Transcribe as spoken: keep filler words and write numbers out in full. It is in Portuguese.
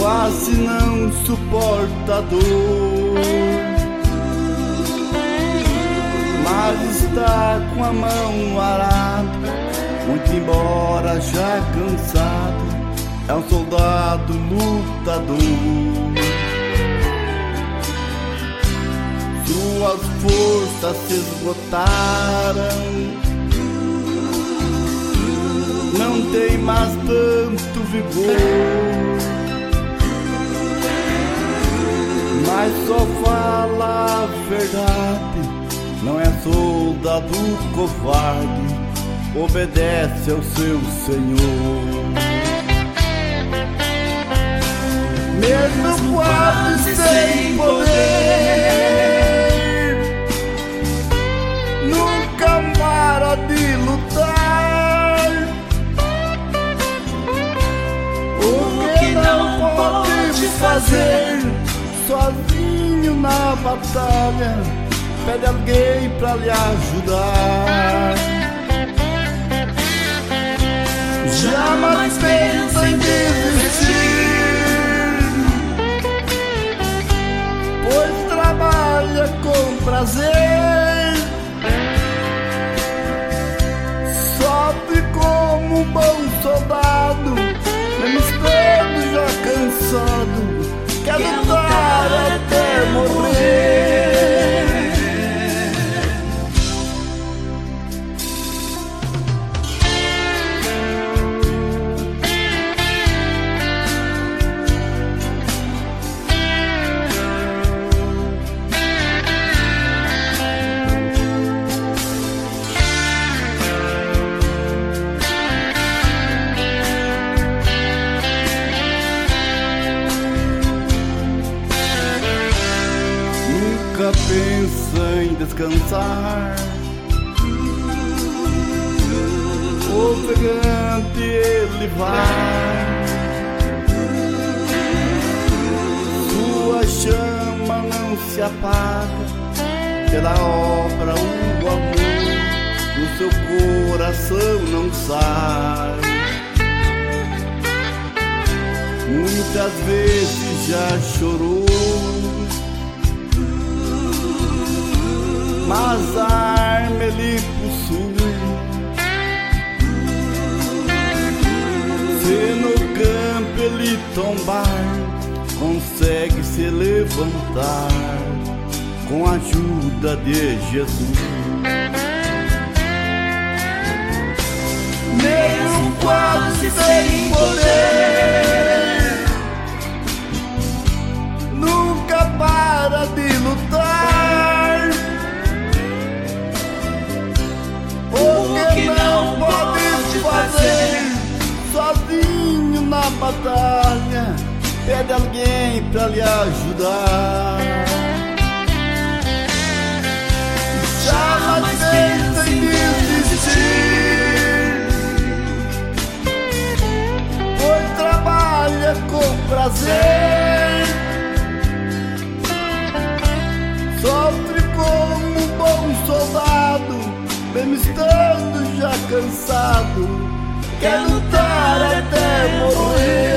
quase não suporta a dor, mas está com a mão arada, muito embora já cansado, é um soldado lutador. Suas forças se esgotaram, não tem mais tanto vigor, mas só fala a verdade, não é soldado covarde, obedece ao seu Senhor. Mesmo quase sem poder, nunca para de lutar. O que não pode fazer sozinho na batalha, pede alguém pra lhe ajudar. Jamais pensa em desistir, pois trabalha com prazer. Sofre como um bom soldado, mesmo estando já cansado, quer lutar até morrer. Nunca pensa em descansar, ofegante ele vai. Sua chama não se apaga, pela obra o amor no seu coração não sai. Muitas vezes já chorou, mas a arma ele possui. Se no campo ele tombar, consegue se levantar com a ajuda de Jesus. Mesmo quase sem poder, nunca para de lutar. O que não pode fazer sozinho na batalha, pede alguém pra lhe ajudar. Jamais pensa em desistir, pois trabalha com prazer. Sofre como um bom soldado, mesmo estando já cansado, quer lutar até morrer.